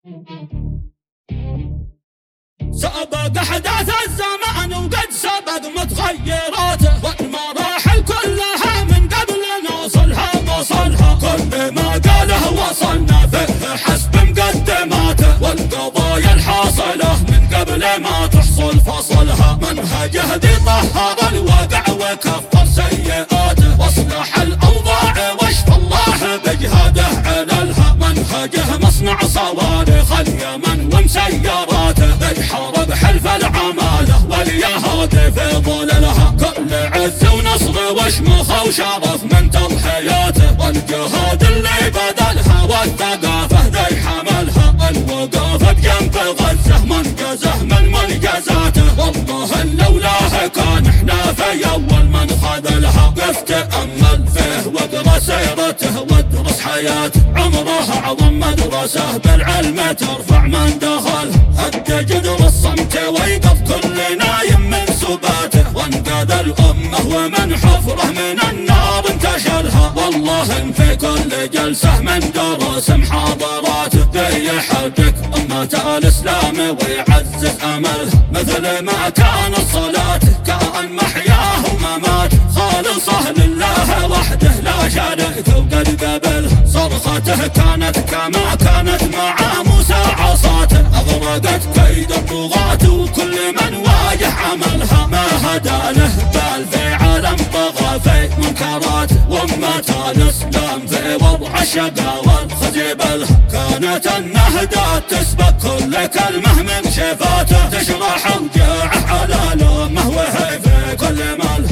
سبق أحداث الزمان وقد سبق متغيراته، والمراحل كلها من قبل نوصلها وصلها. كل ما قاله وصلنا فيه حسب مقدماته، والقضايا الحاصلة من قبل ما تحصل فصلها. منهجه ذي طهر الواقع وكفر سيئاته، واصلح الأوضاع واشفى الله بجهاده عللها. منهجه مصنع صواريخ اليمن ومسيراته، يحارب حلف العمالة واليهود في ظللها. كل عز ونصر وشمخ وشرف من تضحياته، والجهود اللي بذلها والثقافة ذي حملها. الوقوف بجنب غزة منجزه من منجزاته، والله إن لولاه كان احنا في أول من خذلها. قف تأمل فيه واقرا سيرته وادرس حياته، عمره أعظم مدرسة بالعلم ترفع من دخل. هد جذر الصمت ويقف كل نايم من سباته، وانقذ الأمة ومن حفره من النار انتشلها. والله إن في كل جلسة من دروس محاضراته، يحرك أمة الإسلام ويعزز أملها. مثل ما كان الصلاة كان محياه ومماته، خالصة لله وحده لا شريك وقد قبل. صرخته كانت كما كانت مع موسى عصاته، أغرقت كيد الطغاة وكل من واجه عملها. ما هدى له بال في عالم طغى في منكراته، وأمة الإسلام في وضع الشقاوة والخزي. كانت النهدات تسبق كل كلمة من شفاته، تشرح وجاعه على الأمة وهي في كل مال.